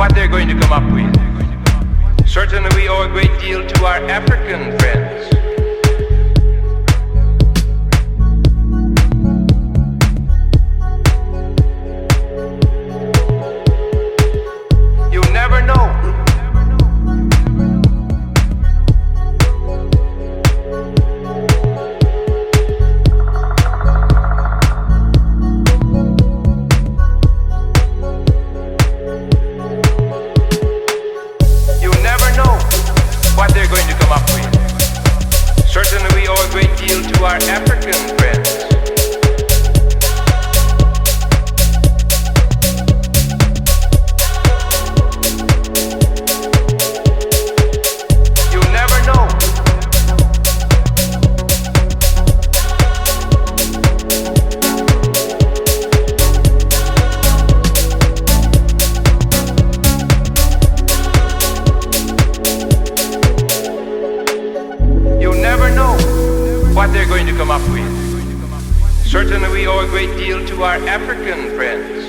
what they're going to come up with. Certainly we owe a great deal to our African friends. You never know. What they're going to come up with. Certainly we owe a great deal to our African friends. You never know. What they're going to come up with. Certainly we owe a great deal to our African friends.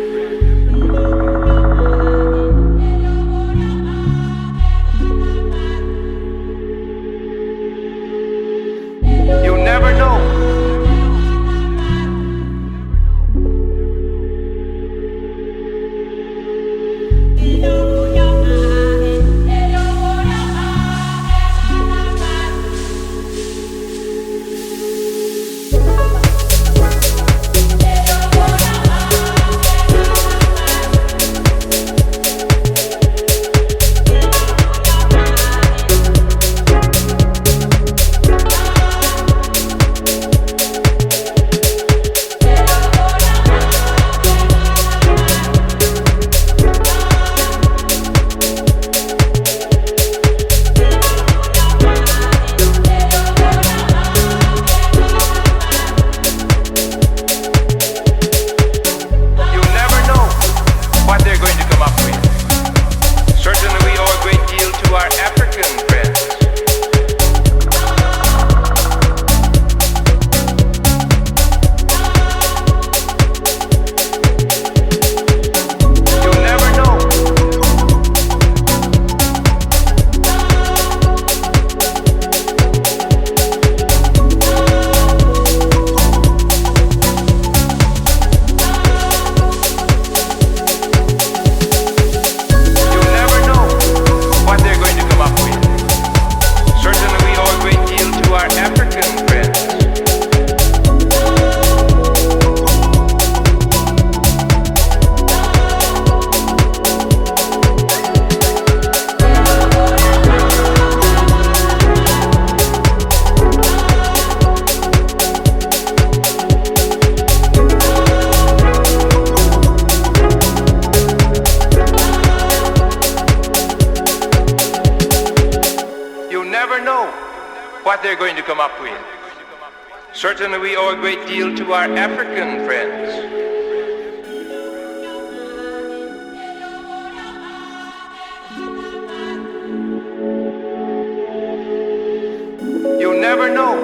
You never know. What they're going to come up with. Certainly we owe a great deal to our African friends. You never know.